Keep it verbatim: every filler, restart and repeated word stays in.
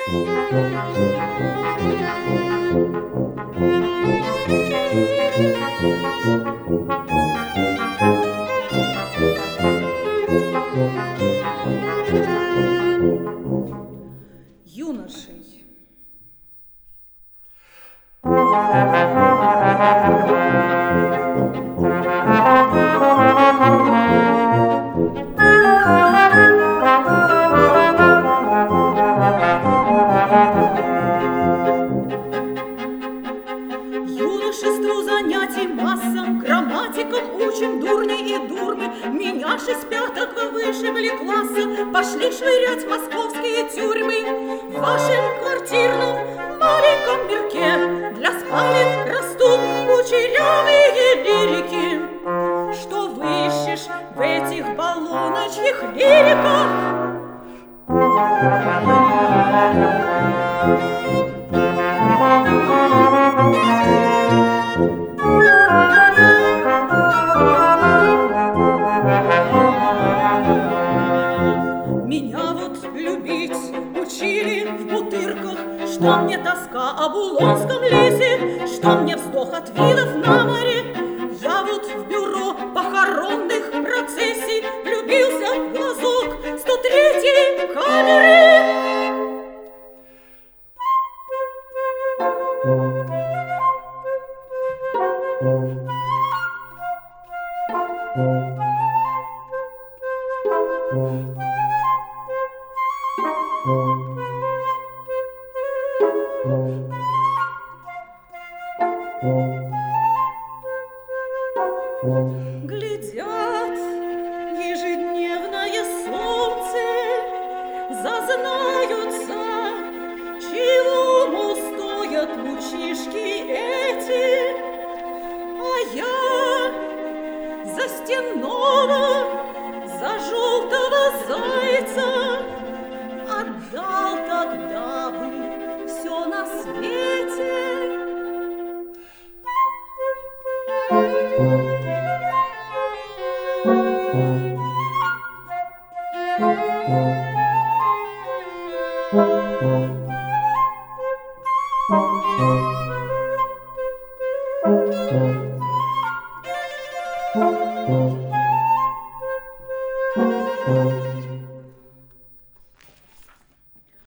Юношей. Юношеству занятий масса, грамматикам учим дурни и дурны. Меня шесть пяток вышибли класса, пошли швырять московские тюрьмы. В вашем квартирном маленьком мирке для спален растут кучерявые лирики. Что вы ищешь в этих баллоночьих лириках? Меня вот любить учили в бутырках, что мне тоска об улонском лесе, что мне вздох от видов на море. Я вот в бюро похоронных процессий влюбился в глазок сто третьей камеры. Глядят ежедневное солнце, зазнаются, чему стоят лучишки эти. А я за стенного, за желтого зайца отдал тогда бы все на свете. Thank you.